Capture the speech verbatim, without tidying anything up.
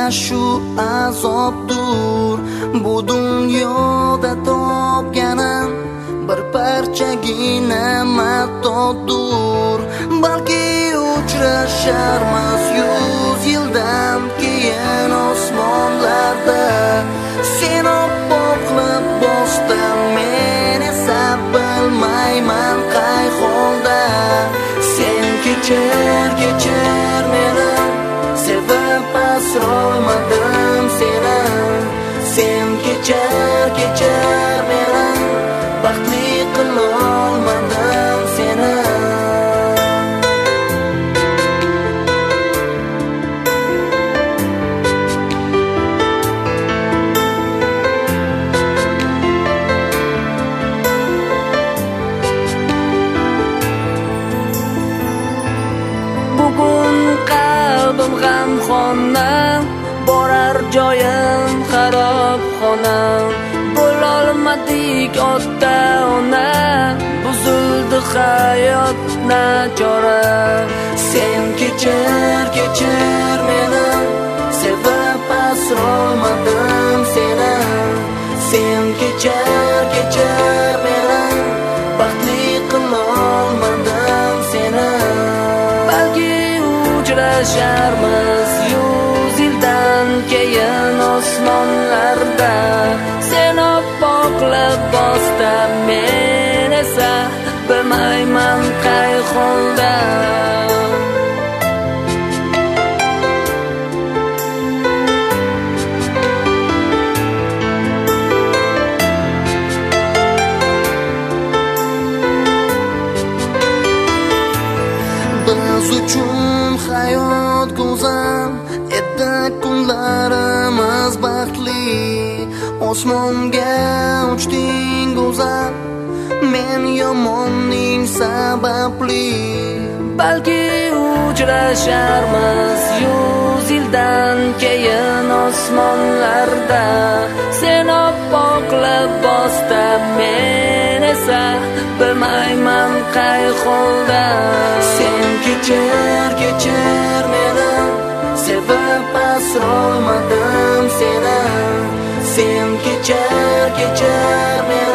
shu azobdur. Bu dunyoda topganim bir parchagina matodur. Balki uchrasharmiz yuz yildan keyin osmonlarda. Sen oppoq qilib bosdim, men esa bilmayman qay holda. Sen kechir, kechir meni, sevib asrolmadim seni. Sen kechir, kechir meni, baxtli qilolmadim seni. Bugun qalbim g'amxona, borar joyim xarobxona. Bo'lolmadik ota ona, buzildi hayot nachora. Sen kechir, kechir meni, sevib asrolmadim seni. Sen kechir, kechir meni, baxtli qilolmadim seni. Balki uchrasharmiz yuz yildan keyin osmonlarda. Sen oppoq libosda, men esa bilmayman qay holda. Biz uchun hayot go'zal edi, kunlarimiz baxtli. Osmonga uchding go'zal, men yomonning sababli. Balki uchrasharmiz yuz yildan keyin osmonlarda. Sen oppoq libosda, men esa bilmayman qay holda. Sen kechir, kechir meni, sevib asrolmadim seni. Sen kechir, kechir meni,